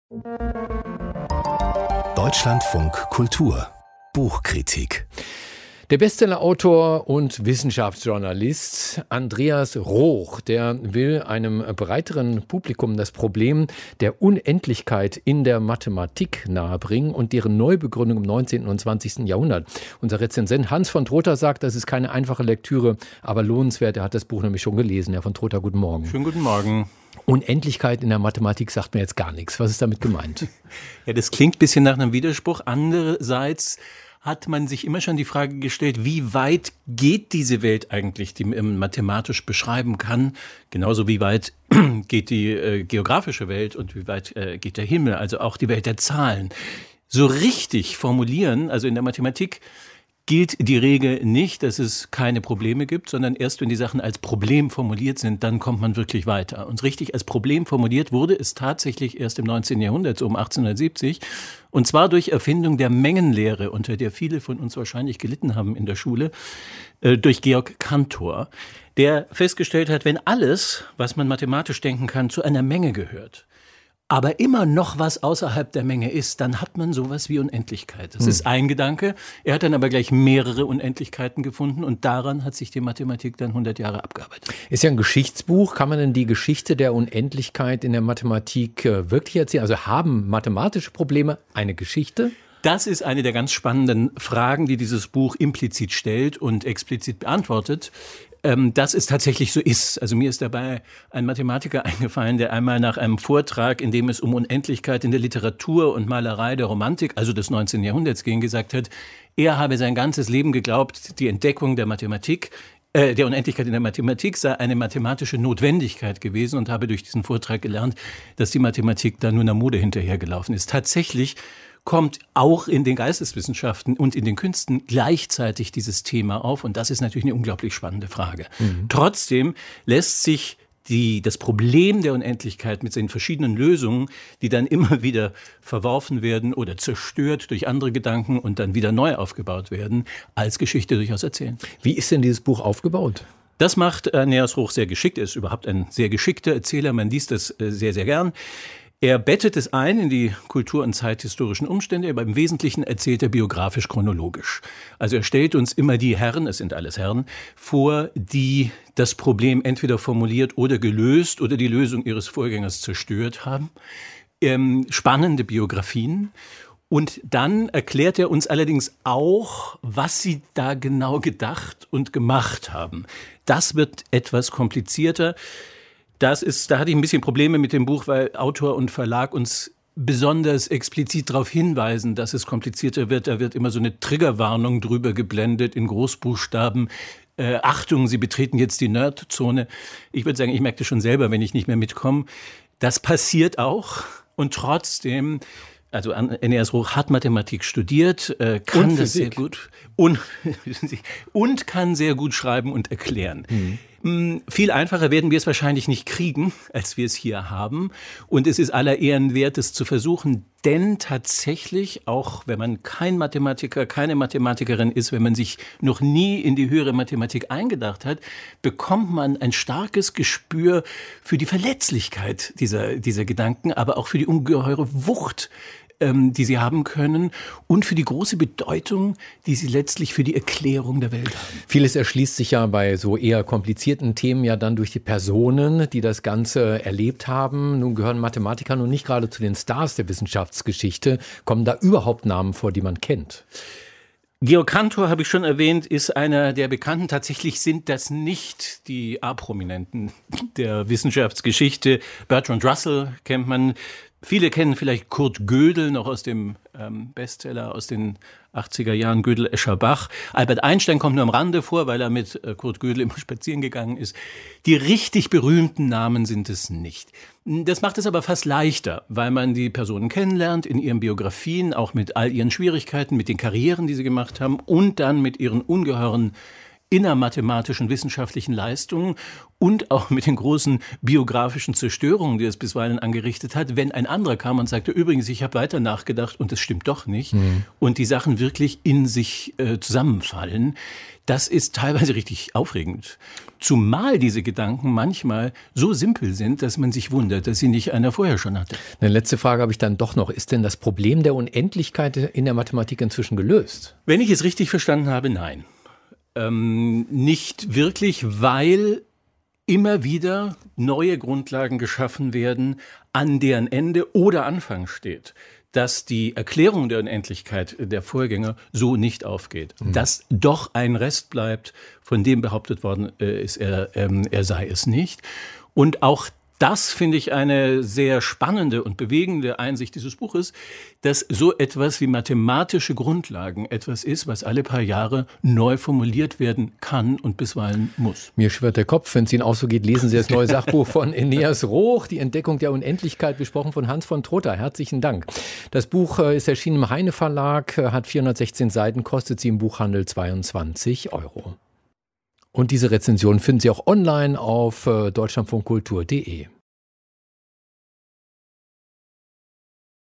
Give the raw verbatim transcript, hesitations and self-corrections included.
Deutschlandfunk Kultur Buchkritik. Der Bestsellerautor und Wissenschaftsjournalist Andreas Roch, der will einem breiteren Publikum das Problem der Unendlichkeit in der Mathematik nahebringen und deren Neubegründung im neunzehnten und zwanzigsten Jahrhundert. Unser Rezensent Hans von Trotha sagt, das ist keine einfache Lektüre, aber lohnenswert. Er hat das Buch nämlich schon gelesen. Herr von Trotha, guten Morgen. Schönen guten Morgen. Unendlichkeit in der Mathematik sagt mir jetzt gar nichts. Was ist damit gemeint? Ja, das klingt ein bisschen nach einem Widerspruch. Andererseits hat man sich immer schon die Frage gestellt, wie weit geht diese Welt eigentlich, die man mathematisch beschreiben kann? Genauso wie weit geht die äh, geografische Welt und wie weit äh, geht der Himmel, also auch die Welt der Zahlen. So richtig formulieren, also in der Mathematik, gilt die Regel nicht, dass es keine Probleme gibt, sondern erst wenn die Sachen als Problem formuliert sind, dann kommt man wirklich weiter. Und richtig als Problem formuliert wurde es tatsächlich erst im neunzehnten Jahrhundert, so um achtzehnhundertsiebzig. Und zwar durch Erfindung der Mengenlehre, unter der viele von uns wahrscheinlich gelitten haben in der Schule, äh, durch Georg Cantor, der festgestellt hat, wenn alles, was man mathematisch denken kann, zu einer Menge gehört, aber immer noch was außerhalb der Menge ist, dann hat man sowas wie Unendlichkeit. Das hm. ist ein Gedanke. Er hat dann aber gleich mehrere Unendlichkeiten gefunden und daran hat sich die Mathematik dann hundert Jahre abgearbeitet. Ist ja ein Geschichtsbuch. Kann man denn die Geschichte der Unendlichkeit in der Mathematik äh, wirklich erzählen? Also haben mathematische Probleme eine Geschichte? Das ist eine der ganz spannenden Fragen, die dieses Buch implizit stellt und explizit beantwortet. Ähm, dass es tatsächlich so ist. Also mir ist dabei ein Mathematiker eingefallen, der einmal nach einem Vortrag, in dem es um Unendlichkeit in der Literatur und Malerei der Romantik, also des neunzehnten Jahrhunderts ging, gesagt hat, er habe sein ganzes Leben geglaubt, die Entdeckung der Mathematik, äh, der Unendlichkeit in der Mathematik sei eine mathematische Notwendigkeit gewesen und habe durch diesen Vortrag gelernt, dass die Mathematik da nur einer Mode hinterhergelaufen ist. Tatsächlich kommt auch in den Geisteswissenschaften und in den Künsten gleichzeitig dieses Thema auf. Und das ist natürlich eine unglaublich spannende Frage. Mhm. Trotzdem lässt sich die, das Problem der Unendlichkeit mit seinen verschiedenen Lösungen, die dann immer wieder verworfen werden oder zerstört durch andere Gedanken und dann wieder neu aufgebaut werden, als Geschichte durchaus erzählen. Wie ist denn dieses Buch aufgebaut? Das macht Andreas Roch sehr geschickt. Er ist überhaupt ein sehr geschickter Erzähler. Man liest das sehr, sehr gern. Er bettet es ein in die kultur- und zeithistorischen Umstände, aber im Wesentlichen erzählt er biografisch-chronologisch. Also er stellt uns immer die Herren, es sind alles Herren, vor, die das Problem entweder formuliert oder gelöst oder die Lösung ihres Vorgängers zerstört haben. Ähm, spannende Biografien. Und dann erklärt er uns allerdings auch, was sie da genau gedacht und gemacht haben. Das wird etwas komplizierter. Das ist, da hatte ich ein bisschen Probleme mit dem Buch, weil Autor und Verlag uns besonders explizit darauf hinweisen, dass es komplizierter wird. Da wird immer so eine Triggerwarnung drüber geblendet in Großbuchstaben. Äh, Achtung, Sie betreten jetzt die Nerdzone. Ich würde sagen, ich merke das schon selber, wenn ich nicht mehr mitkomme. Das passiert auch und trotzdem. Also Andreas Roch hat Mathematik studiert, äh, kann das sehr gut und, und kann sehr gut schreiben und erklären. Mhm. Viel einfacher werden wir es wahrscheinlich nicht kriegen, als wir es hier haben. Und es ist aller Ehren wert, es zu versuchen. Denn tatsächlich, auch wenn man kein Mathematiker, keine Mathematikerin ist, wenn man sich noch nie in die höhere Mathematik eingedacht hat, bekommt man ein starkes Gespür für die Verletzlichkeit dieser, dieser Gedanken, aber auch für die ungeheure Wucht, ähm, die sie haben können und für die große Bedeutung, die sie letztlich für die Erklärung der Welt haben. Vieles erschließt sich ja bei so eher komplizierten Themen ja dann durch die Personen, die das Ganze erlebt haben. Nun gehören Mathematiker nun nicht gerade zu den Stars der Wissenschaftsgeschichte. Kommen da überhaupt Namen vor, die man kennt? Georg Cantor, habe ich schon erwähnt, ist einer der Bekannten. Tatsächlich sind das nicht die A-Prominenten der Wissenschaftsgeschichte. Bertrand Russell kennt man. Viele kennen vielleicht Kurt Gödel noch aus dem ähm, Bestseller aus den achtziger Jahren, Gödel, Escher, Bach. Albert Einstein kommt nur am Rande vor, weil er mit äh, Kurt Gödel immer spazieren gegangen ist. Die richtig berühmten Namen sind es nicht. Das macht es aber fast leichter, weil man die Personen kennenlernt in ihren Biografien, auch mit all ihren Schwierigkeiten, mit den Karrieren, die sie gemacht haben und dann mit ihren ungeheuren innermathematischen wissenschaftlichen Leistungen und auch mit den großen biografischen Zerstörungen, die es bisweilen angerichtet hat, wenn ein anderer kam und sagte, übrigens, ich habe weiter nachgedacht und es stimmt doch nicht, mhm. und die Sachen wirklich in sich äh, zusammenfallen, das ist teilweise richtig aufregend. Zumal diese Gedanken manchmal so simpel sind, dass man sich wundert, dass sie nicht einer vorher schon hatte. Eine letzte Frage habe ich dann doch noch. Ist denn das Problem der Unendlichkeit in der Mathematik inzwischen gelöst? Wenn ich es richtig verstanden habe, nein. Ähm, nicht wirklich, weil immer wieder neue Grundlagen geschaffen werden, an deren Ende oder Anfang steht, dass die Erklärung der Unendlichkeit der Vorgänger so nicht aufgeht. Mhm. Dass doch ein Rest bleibt, von dem behauptet worden ist, er, ähm, er sei es nicht. Und auch das finde ich eine sehr spannende und bewegende Einsicht dieses Buches, dass so etwas wie mathematische Grundlagen etwas ist, was alle paar Jahre neu formuliert werden kann und bisweilen muss. Mir schwirrt der Kopf, wenn es Ihnen auch so geht, lesen Sie das neue Sachbuch von Eneas Roch, Die Entdeckung der Unendlichkeit, besprochen von Hans von Trotha. Herzlichen Dank. Das Buch ist erschienen im Heine Verlag, hat vierhundertsechzehn Seiten, kostet Sie im Buchhandel zweiundzwanzig Euro. Und diese Rezension finden Sie auch online auf deutschlandfunkkultur punkt de.